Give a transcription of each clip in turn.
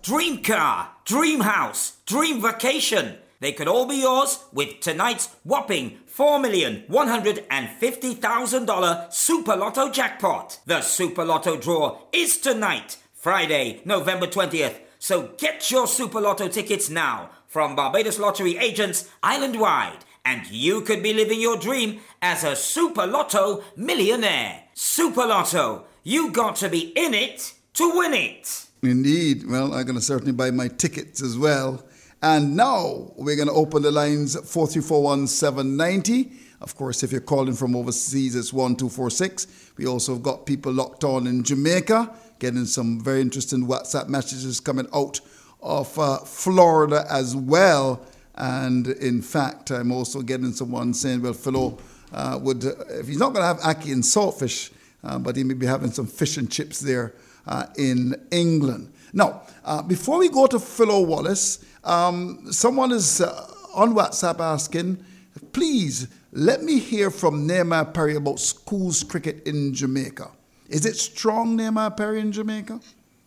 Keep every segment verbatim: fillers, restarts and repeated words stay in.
dream car, dream house, dream vacation. They could all be yours with tonight's whopping four million one hundred fifty thousand dollars Super Lotto jackpot. The Super Lotto draw is tonight, Friday, November twentieth. So get your Super Lotto tickets now from Barbados Lottery agents island-wide, and you could be living your dream as a Super Lotto millionaire. Super Lotto, you got to be in it to win it. Indeed. Well, I'm going to certainly buy my tickets as well. And now we're going to open the lines four three four one seven nine zero. Of course, if you're calling from overseas, it's one two four six. We also have got people locked on in Jamaica, getting some very interesting WhatsApp messages coming out of uh, Florida as well. And in fact, I'm also getting someone saying, well, Philo uh, would, uh, if he's not going to have ackee and saltfish, uh, but he may be having some fish and chips there uh, in England. Now, uh, before we go to Philo Wallace, um, someone is uh, on WhatsApp asking, please let me hear from Nehemiah Perry about schools cricket in Jamaica. Is it strong, Nehemiah Perry, in Jamaica?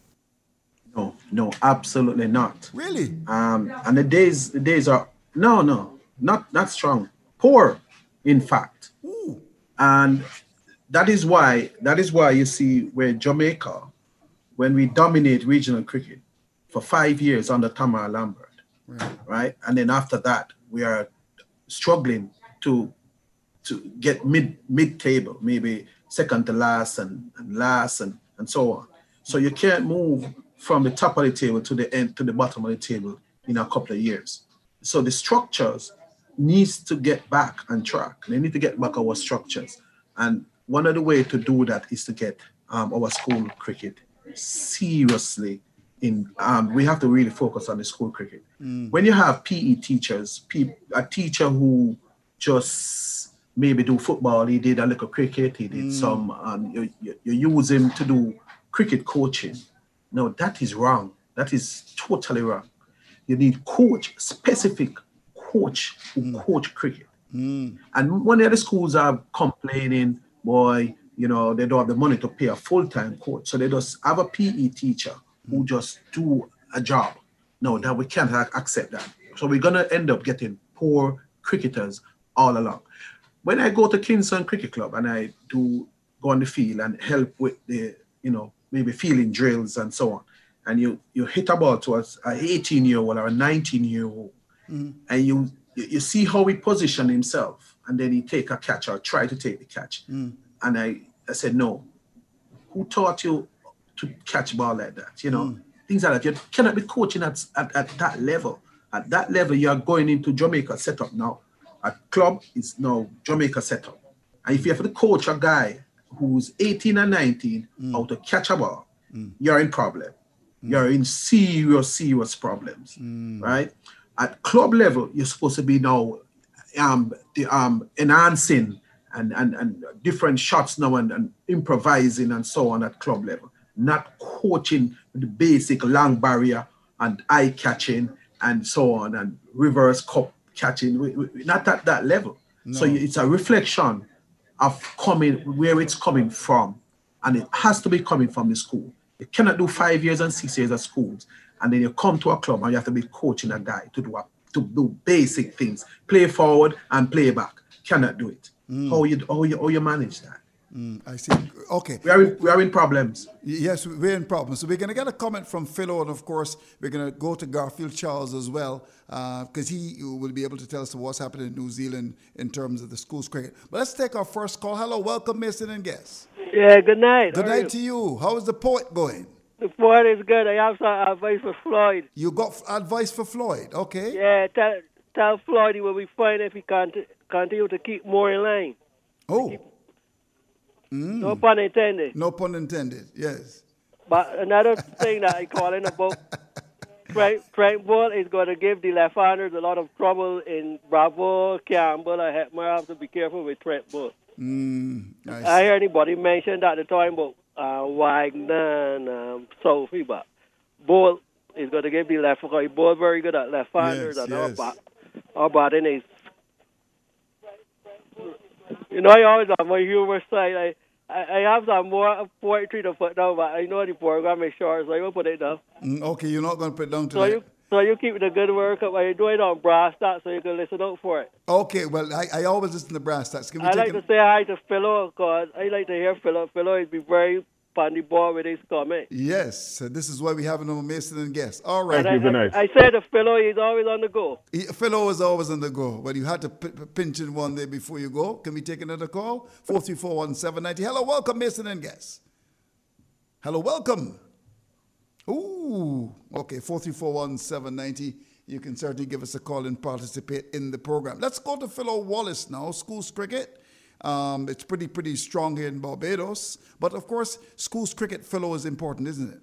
No, no, absolutely not. Really? Um, and the days, the days are no, no, not not strong. Poor, in fact. Ooh. And that is why that is why you see where Jamaica, when we dominate regional cricket for five years under Tamara Lambert, right. right? And then after that, we are struggling to to get mid mid table, maybe second to last and, and last and, and so on. So you can't move from the top of the table to the end to the bottom of the table in a couple of years. So the structures needs to get back on track. They need to get back our structures. And one of the ways to do that is to get um, our school cricket seriously in, um, we have to really focus on the school cricket. Mm. When you have P E teachers, pe- a teacher who just maybe do football, he did a little cricket, he did mm. some, um, you, you, you use him to do cricket coaching. No, that is wrong. That is totally wrong. You need coach, specific coach who mm. coach cricket. Mm. And when the other schools are complaining, boy, you know, they don't have the money to pay a full-time coach. So they just have a P E teacher who just do a job. No, that we can't accept that. So we're going to end up getting poor cricketers all along. When I go to Kingston Cricket Club and I do go on the field and help with the, you know, maybe fielding drills and so on, and you you hit a ball to an eighteen-year-old or a nineteen-year-old, mm. and you you see how he position himself, and then he take a catch or try to take the catch. Mm. And I, I said, no, who taught you to catch ball like that? You know, mm. things like that. You cannot be coaching at, at, at that level. At that level, you are going into Jamaica setup now. A club is now Jamaica setup. And if you have to coach a guy who's eighteen and nineteen mm. how to catch a ball, mm. you're in problem. Mm. You're in serious, serious problems, mm. right? At club level, you're supposed to be now um, the, um, enhancing and, and, and different shots now and, and improvising and so on at club level. Not coaching the basic long barrier and eye catching and so on and reverse cup catching. We, we, not at that level. No. So it's a reflection of coming where it's coming from, and it has to be coming from the school. You cannot do five years and six years at schools, and then you come to a club and you have to be coaching a guy to do a, to do basic things, play forward and play back. Cannot do it. Mm. How you how you how you manage that? Mm, I see. Okay. We are in, we are in problems. Yes, we're in problems. So we're going to get a comment from Philo, and of course, we're going to go to Garfield Charles as well, because uh, he will be able to tell us what's happening in New Zealand in terms of the schools cricket. But let's take our first call. Hello, welcome, Mason and guest. Yeah, good night. Good How night to you. How is the poet going? The poet is good. I have some advice for Floyd. You got f- advice for Floyd? Okay. Yeah, tell, tell Floyd he will be fine if he can't continue to keep more in line. Oh. Keep, Mm. No pun intended. No pun intended, yes. But another thing that I call in about Trent, Trent Bull is going to give the left-handers a lot of trouble in Bravo, Campbell, and Hetmer. Have to be careful with Trent Bull. Mm, I, I hear anybody mention that at the time about uh, Wagner and um, Sophie, but Bull is going to give the left because Bull very good at left-handers, yes, and yes. our, bat, our batting is. You know, I always have my humor side. I, I, I have some more poetry to put down, but I know the program is short, so I will put it down. Mm, okay, you're not going to put it down So tonight. you, so you keep the good work up. I do it on Brass Stats, so you can listen out for it. Okay, well, I, I always listen to Brass Stats. Can we I take like an- to say hi to Philo, because I like to hear Philo. Philo is be very on the ball with his comment. Yes, uh, this is why we have a Mason and Guest. All right. And Thank you, good I, night. I, I said to Philo, he's always on the go. He, Philo is always on the go, but you had to p- p- pinch in one day before you go. Can we take another call? four three four, one seven nine zero. Hello, welcome, Mason and Guest. Hello, welcome. Ooh, okay, four three four, one seven nine zero. You can certainly give us a call and participate in the program. Let's go to Philo Wallace now, schools cricket. Um, it's pretty, pretty strong here in Barbados. But, of course, schools cricket, Philo, is important, isn't it?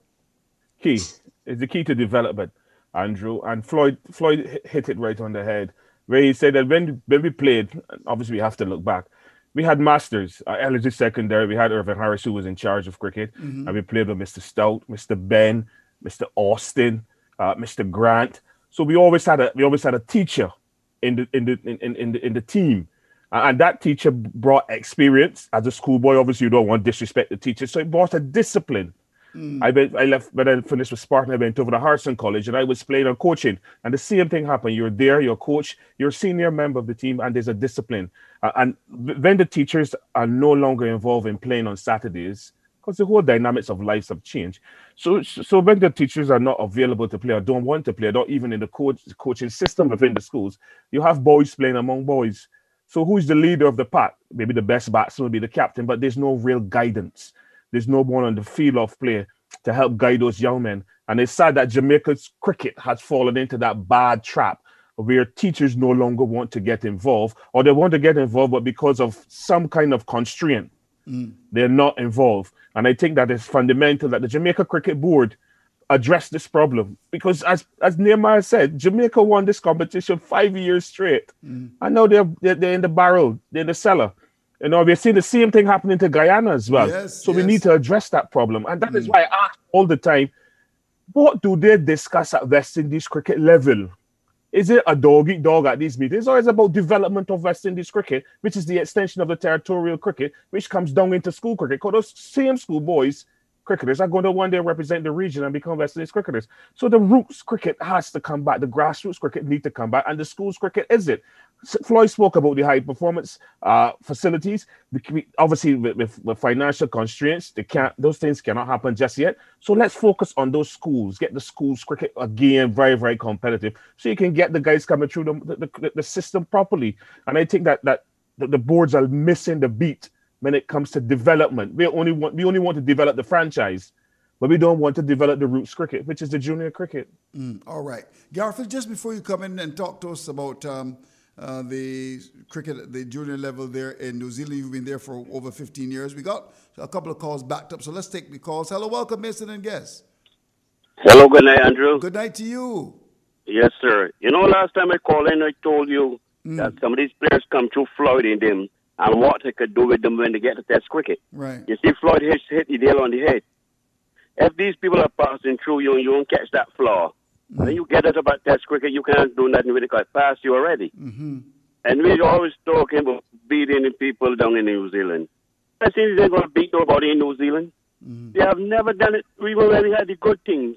Key. It's the key to development, Andrew. And Floyd Floyd hit it right on the head, where he said that when, when we played, obviously we have to look back, we had masters. Uh, L G secondary, we had Irvin Harris, who was in charge of cricket. Mm-hmm. And we played with Mister Stout, Mister Ben, Mister Austin, uh, Mister Grant. So we always had a we always had a teacher in the in the in, in the in the team. And that teacher brought experience. As a schoolboy, obviously, you don't want to disrespect the teacher. So it brought a discipline. Mm. I went, I left, when I finished with Spartan, I went over to Harrison College and I was playing on coaching. And the same thing happened. You're there, you're a coach, you're a senior member of the team, and there's a discipline. Uh, and when the teachers are no longer involved in playing on Saturdays, because the whole dynamics of lives have changed. So, so when the teachers are not available to play or don't want to play, or not even in the coach, coaching system within the schools, you have boys playing among boys. So who's the leader of the pack? Maybe the best batsman will be the captain, but there's no real guidance. There's no one on the field of play to help guide those young men. And it's sad that Jamaica's cricket has fallen into that bad trap where teachers no longer want to get involved, or they want to get involved, but because of some kind of constraint, mm. they're not involved. And I think that it's fundamental that the Jamaica Cricket Board address this problem, because as as Nehemiah said, Jamaica won this competition five years straight. Mm. I know they're, they're they're in the barrel, they're in the cellar. You know, we're seeing the same thing happening to Guyana as well. Yes, so yes. we need to address that problem, and that mm. is why I ask all the time, what do they discuss at West Indies cricket level? Is it a dog eat dog at these meetings, or is it about development of West Indies cricket, which is the extension of the territorial cricket, which comes down into school cricket? Because those same school boys cricketers are going to one day represent the region and become West Indies cricketers. So the roots cricket has to come back. The grassroots cricket need to come back, and the schools cricket is it. Floyd spoke about the high performance uh, facilities. Obviously, with, with, with financial constraints, they can't. Those things cannot happen just yet. So let's focus on those schools. Get the schools cricket again very, very competitive, so you can get the guys coming through the the, the, the system properly. And I think that that the, the boards are missing the beat when it comes to development. We only want we only want to develop the franchise, but we don't want to develop the roots cricket, which is the junior cricket. Mm, all right. Garfield, just before you come in and talk to us about um, uh, the cricket at the junior level there in New Zealand, you've been there for over fifteen years. We got a couple of calls backed up, so let's take the calls. Hello, welcome, Mason and Guest. Hello, good night, Andrew. Good night to you. Yes, sir. You know, last time I called in, I told you mm. that some of these players come through Floyd in them, and what they could do with them when they get to Test cricket. Right. You see, Floyd hit, hit the nail on the head. If these people are passing through you and you don't catch that flaw, mm. when you get it about Test cricket, you can't do nothing with it because it passed you already. Mm-hmm. And we're always talking about beating the people down in New Zealand. I think they're going to beat nobody in New Zealand. Mm. They have never done it even when we had the good things.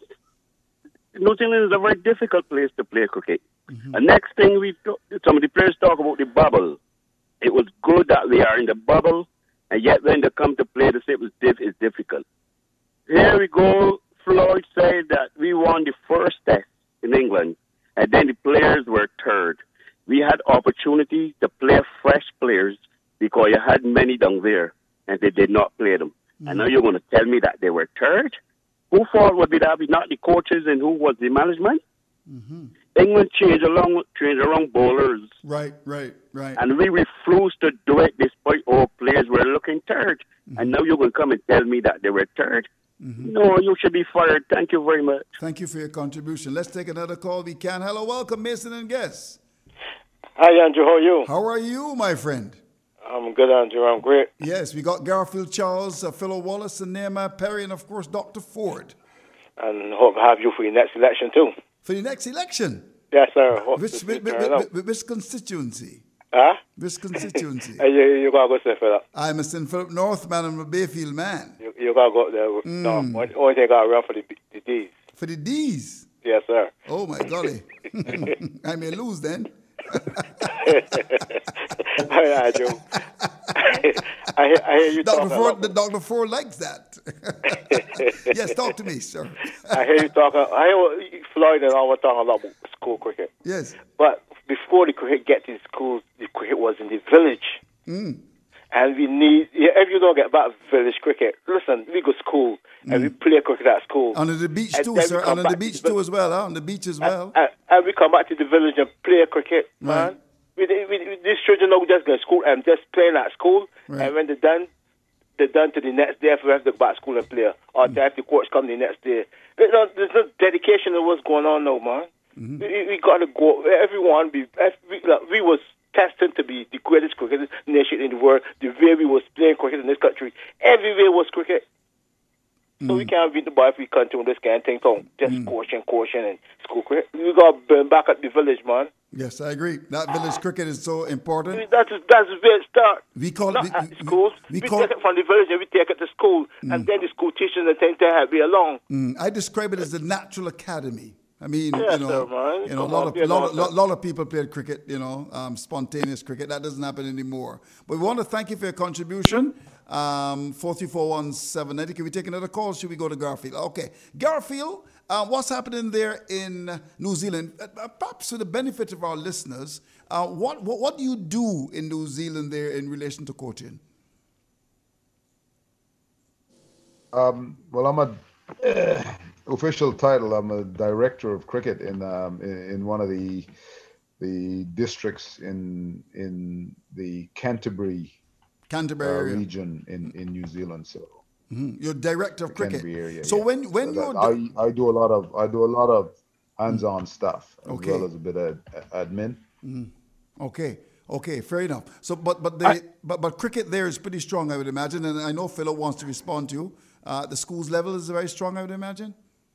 New Zealand is a very difficult place to play cricket. Mm-hmm. The next thing we some of the players talk about the bubble. It was good that we are in the bubble, and yet when they come to play, the it was diff- it's difficult. Here we go. Floyd said that we won the first test in England, and then the players were third. We had opportunities to play fresh players because you had many down there, and they did not play them. Mm-hmm. And now you're going to tell me that they were third? Who fault would be that? Not the coaches, and who was the management? Mm-hmm. England changed along, changed around bowlers. Right, right, right. And we refused to do it despite all players were looking third. Mm-hmm. And now you're going to come and tell me that they were third? Mm-hmm. No, you should be fired. Thank you very much. Thank you for your contribution. Let's take another call. We can. Hello, welcome, Mason and Guest. Hi, Andrew. How are you? How are you, my friend? I'm good, Andrew. I'm great. Yes, we got Garfield Charles, uh, Philo Wallace, and Nehemiah Perry, and of course, Doctor Ford. And hope to have you for your next election, too. For the next election? Yes, sir. Which, which, which, which constituency? Huh? Which constituency? Hey, you, you gotta go Saint Philip. I'm a Saint Philip North man. I'm a Bayfield man. You, you gotta go there. Mm. No, only, only thing I gotta run for the, the D's. For the D's? Yes, sir. Oh, my golly. I may lose then. All right, Joe. I, hear, I hear you Doctor talking. Ford, the Doctor Ford likes that. Yes, talk to me, sir. I hear you talking. I hear Floyd and all were talking about school cricket. Yes. But before the cricket get to the schools, the cricket was in the village. Mm. And we need, if you don't get back village cricket, listen, we go to school mm. and we play cricket at school. On the beach and too, sir. On the beach too as well, huh? On the beach as well. And, and, and we come back to the village and play cricket, right. man. We, we, we, these children don't just go to school and just playing at school. Right. And when they're done, they're done to the next day if we have to go back to school and play. Or mm. they have the courts come the next day. There's no, there's no dedication to what's going on now, man. Mm-hmm. We, we got to go. Everyone, be, we, like, we was tested to be the greatest cricket nation in the world. The way we was playing cricket in this country, everywhere was cricket. So mm. we can't beat the ball if we continue this kind of thing. So just mm. caution, caution, and school cricket. We got to burn back at the village, man. Yes, I agree. That village cricket is so important. That's that's where it starts. We call Not it at we, schools. We, we, we call, take it from the village and we take it to school, mm. and then the school teachers and things to help me along. Mm. I describe it as the natural academy. I mean, yes, you know, sir, you know, a lot of lot, lot, lot of people played cricket. You know, um, spontaneous cricket. That doesn't happen anymore. But we want to thank you for your contribution. Um, four three four one seven ninety. Can we take another call? Should we go to Garfield? Okay, Garfield. Uh, what's happening there in New Zealand? Uh, perhaps for the benefit of our listeners, uh, what, what what do you do in New Zealand there in relation to coaching? Um, well, I'm a uh, official title. I'm a director of cricket in um, in, in one of the the districts in in the Canterbury Canterbury uh, region in, in New Zealand. So mm-hmm. You're director of cricket. Area, so yeah. when when so you're I, I do a lot of I do a lot of hands-on mm. stuff as okay. well as a bit of admin. Mm. Okay. Okay, fair enough. So, but but they, I, but but cricket there is pretty strong, I would imagine, and I know Philip wants to respond to you. Uh, the schools level is very strong, I would imagine.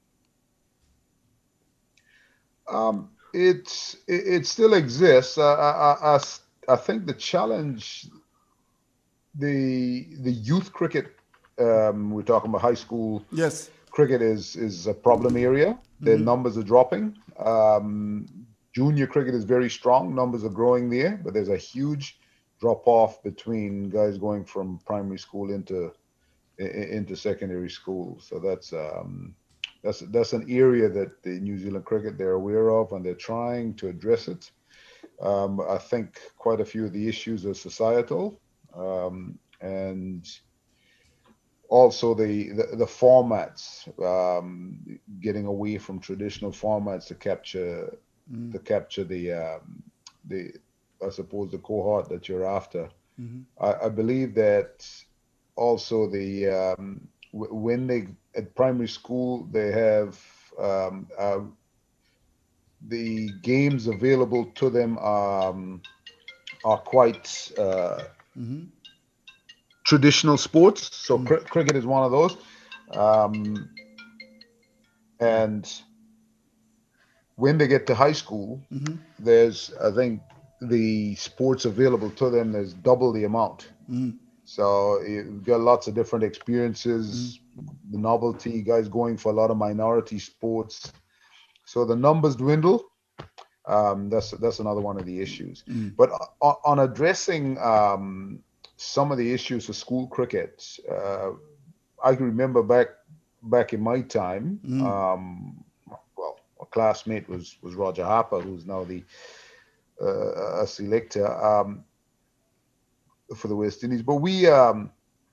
Um, it's it, it still exists. Uh, I, I I think the challenge, the the youth cricket, um, we're talking about high school. Yes. Cricket is is a problem area. The mm-hmm. numbers are dropping. Um, Junior cricket is very strong. Numbers are growing there, but there's a huge drop off between guys going from primary school into into secondary school. So that's um, that's that's an area that the New Zealand cricket they're aware of, and they're trying to address it. Um, I think quite a few of the issues are societal, um, and also the the, the formats, um, getting away from traditional formats to capture. Mm. to capture the um, the I suppose the cohort that you're after. Mm-hmm. I, I believe that also the um, w- when they at primary school they have um, uh, the games available to them um, are quite uh, mm-hmm. traditional sports. So mm-hmm. cr- cricket is one of those, um, and when they get to high school, mm-hmm. there's, I think, the sports available to them, there's double the amount. Mm-hmm. So you've got lots of different experiences, mm-hmm. the novelty, guys going for a lot of minority sports. So the numbers dwindle. Um, that's that's another one of the issues. Mm-hmm. But on, on addressing um, some of the issues of school cricket, uh, I can remember back back in my time, mm-hmm. um, classmate was was Roger Harper, who's now the uh, a selector um, for the West Indies. But we, um,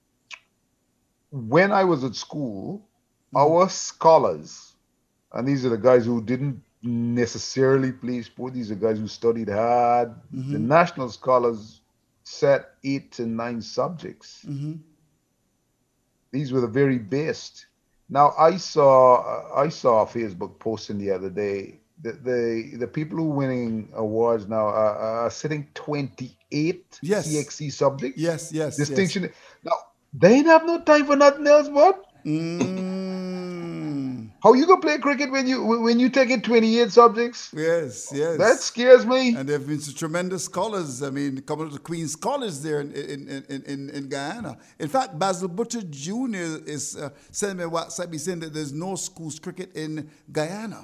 when I was at school, mm-hmm. our scholars, and these are the guys who didn't necessarily play sport, these are guys who studied hard. Mm-hmm. The national scholars sat eight to nine subjects. Mm-hmm. These were the very best. Now I saw I saw a Facebook posting the other day that the the people who are winning awards now are, are sitting twenty-eight yes. C X C subjects. Yes, yes. Distinction. Yes. Now they ain't have no time for nothing else, but. Mm. How you gonna play cricket when you when you take it twenty-eight subjects? Yes, yes. That scares me. And there have been some tremendous scholars. I mean, coming to the Queen's College there in in, in, in, in Guyana. In fact, Basil Butcher Junior is uh, sending me a WhatsApp. He's saying that there's no schools cricket in Guyana.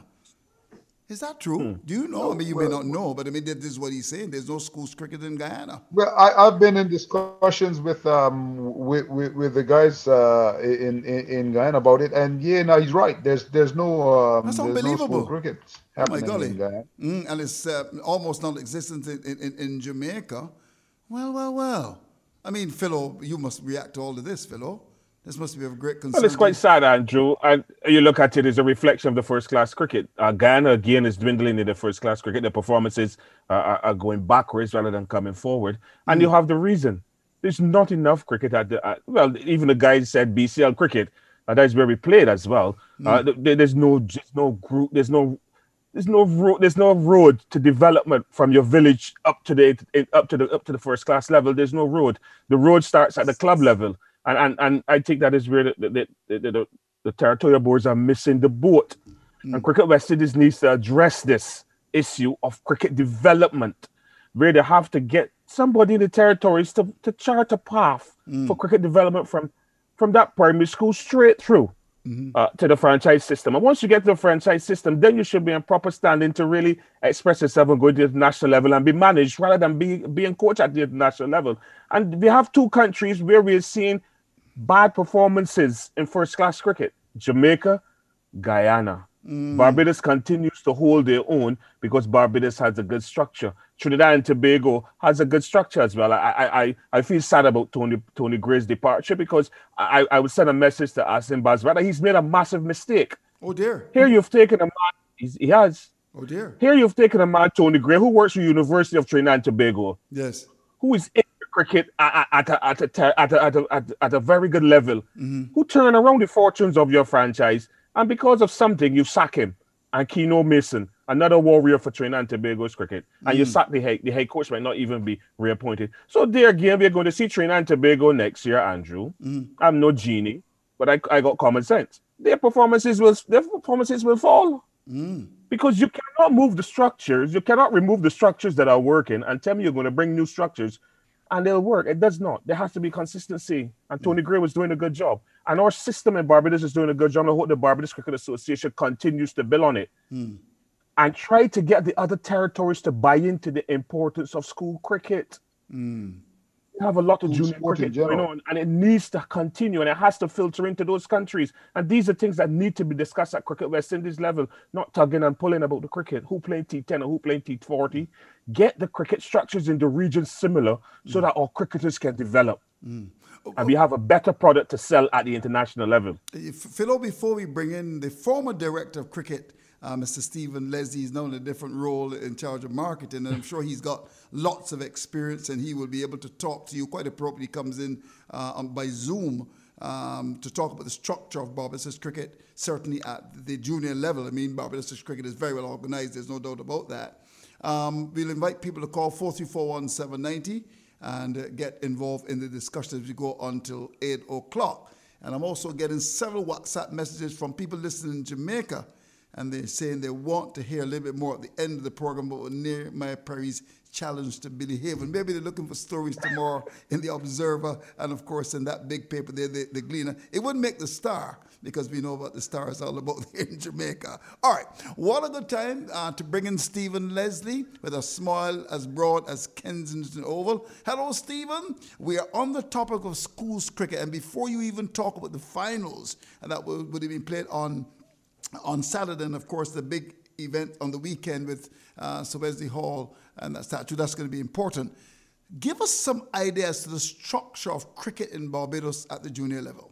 Is that true? Hmm. Do you know? No, I mean, you well, may not know, but I mean, this is what he's saying. There's no schools cricket in Guyana. Well, I, I've been in discussions with um with with, with the guys uh, in, in in Guyana about it, and yeah, no, he's right. There's there's no um, That's there's unbelievable. no school cricket happening oh my golly. in Guyana, mm, and it's uh, almost non-existent in, in, in Jamaica. Well, well, well. I mean, Philo, you must react to all of this, Philo. This must be a great concern. Well, it's quite sad, Andrew. And you look at it as a reflection of the first-class cricket. Uh, Guyana, again, is dwindling in the first-class cricket. The performances uh, are, are going backwards rather than coming forward. And mm. you have the reason. There's not enough cricket at the... Uh, well, even the guys said B C L cricket. Uh, that is where we played as well. Mm. Uh, there, there's no just no group. There's no... There's no road. There's no road to development from your village up to the up to the up to the first class level. There's no road. The road starts at the club level. And, and and I think that is where the the, the, the, the territorial boards are missing the boat. Mm. And Cricket West Indies needs to address this issue of cricket development, where they have to get somebody in the territories to, to chart a path mm. for cricket development from, from that primary school straight through mm-hmm. uh, to the franchise system. And once you get to the franchise system, then you should be in proper standing to really express yourself and go to the national level and be managed rather than be, being coached at the international level. And we have two countries where we're seeing bad performances in first-class cricket. Jamaica, Guyana. Mm. Barbados continues to hold their own because Barbados has a good structure. Trinidad and Tobago has a good structure as well. I I I feel sad about Tony Tony Gray's departure because I, I would send a message to Asim Bazrada. He's made a massive mistake. Oh dear. Here you've taken a man, he's, he has. Oh dear. Here you've taken a man, Tony Gray, who works for University of Trinidad and Tobago. Yes. Who is in cricket at, at, a, at, a, at, a, at, a, at, a, at a very good level, mm-hmm. who turn around the fortunes of your franchise, and because of something, you sack him. And Keno Mason, another warrior for Trinidad and Tobago's cricket, and mm. you sack the head. The head coach might not even be reappointed. So there again, we're going to see Trinidad and Tobago next year, Andrew. Mm. I'm no genie, but I, I got common sense. Their performances will their performances will fall. Mm. Because you cannot move the structures, you cannot remove the structures that are working and tell me you're going to bring new structures and they'll work. It does not. There has to be consistency. And Tony Gray was doing a good job. And our system in Barbados is doing a good job. I hope the Barbados Cricket Association continues to build on it. Mm. And try to get the other territories to buy into the importance of school cricket. Mm. We have a lot of school junior cricket going on, and it needs to continue, and it has to filter into those countries. And these are things that need to be discussed at Cricket West Indies level, not tugging and pulling about the cricket. Who playing T ten or who playing T forty? Get the cricket structures in the region similar so mm. that our cricketers can develop. Mm. And we have a better product to sell at the international level. Philo, before we bring in the former director of cricket, Uh, Mister Stephen Leslie, is now in a different role in charge of marketing, and I'm sure he's got lots of experience, and he will be able to talk to you quite appropriately. Comes in uh, on, by Zoom um, to talk about the structure of Barbados cricket, certainly at the junior level. I mean, Barbados cricket is very well organized. There's no doubt about that. Um, we'll invite people to call four three four one seven nine zero and uh, get involved in the discussion as we go until eight o'clock. And I'm also getting several WhatsApp messages from people listening in Jamaica, and they're saying they want to hear a little bit more at the end of the program about Nehemiah Perry's challenge to Billy Haven. Maybe they're looking for stories tomorrow in the Observer and, of course, in that big paper there, the, the Gleaner. It wouldn't make the Star because we know what the Star is all about here in Jamaica. All right, what a good time uh, to bring in Stephen Leslie with a smile as broad as Kensington Oval. Hello, Stephen. We are on the topic of schools cricket, and before you even talk about the finals, and that would, would have been played on on Saturday, and of course the big event on the weekend with uh, Sir Wesley Hall and that statue, that's going to be important. Give us some ideas to the structure of cricket in Barbados at the junior level.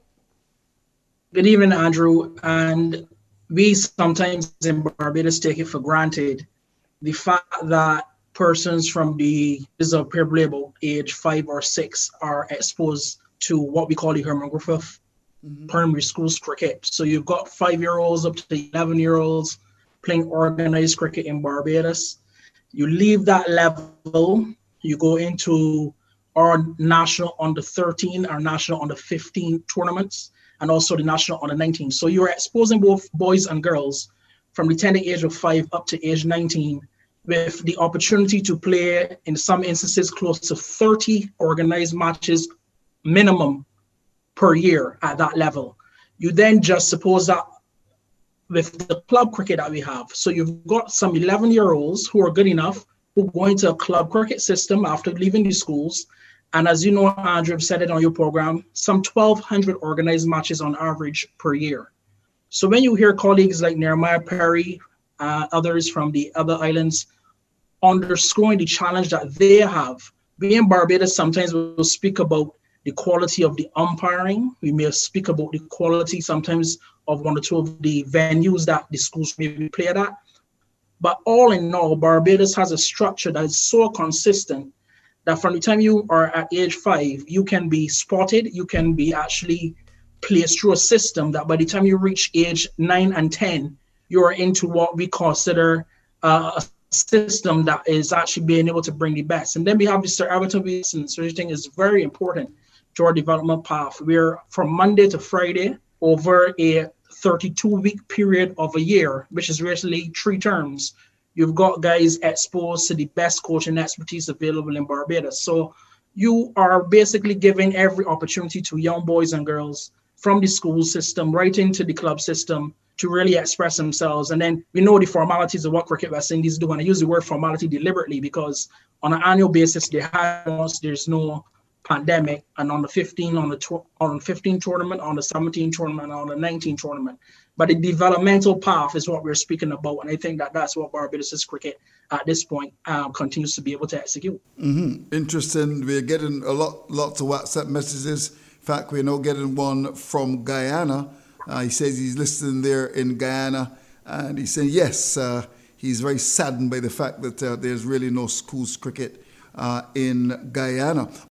Good evening, Andrew. And we sometimes in Barbados take it for granted the fact that persons from the is of probably about age five or six are exposed to what we call the Herman Griffith Mm-hmm. primary schools cricket. So you've got five-year-olds up to eleven-year-olds playing organized cricket in Barbados. You leave that level, you go into our national under thirteen, our national under fifteen tournaments, and also the national under nineteen. So you're exposing both boys and girls from the tender age of five up to age nineteen with the opportunity to play, in some instances, close to thirty organized matches minimum per year at that level. You then just suppose that with the club cricket that we have. So you've got some eleven-year-olds who are good enough who go into a club cricket system after leaving the schools. And as you know, Andrew said it on your program, some twelve hundred organized matches on average per year. So when you hear colleagues like Nehemiah Perry, uh, others from the other islands, underscoring the challenge that they have, we in Barbados sometimes will speak about the quality of the umpiring. We may speak about the quality sometimes of one or two of the venues that the schools may be played at. But all in all, Barbados has a structure that is so consistent that from the time you are at age five, you can be spotted, you can be actually placed through a system that by the time you reach age nine and ten, you are into what we consider uh, a system that is actually being able to bring the best. And then we have the Sir Everton Wilson, so I think is very important to our development path. We're from Monday to Friday over a thirty-two week period of a year, which is basically three terms. You've got guys exposed to the best coaching expertise available in Barbados. So you are basically giving every opportunity to young boys and girls from the school system right into the club system to really express themselves. And then we know the formalities of what Cricket West Indies do. And I use the word formality deliberately because on an annual basis, they have once there's no pandemic, and on the fifteen, on the tw- on the fifteen tournament, on the seventeen tournament, on the nineteen tournament. But the developmental path is what we're speaking about. And I think that that's what Barbados' cricket at this point um, continues to be able to execute. Mm-hmm. Interesting. We're getting a lot, lots of WhatsApp messages. In fact, we're now getting one from Guyana. Uh, he says he's listening there in Guyana. And he's saying, yes, uh, he's very saddened by the fact that uh, there's really no schools cricket uh, in Guyana.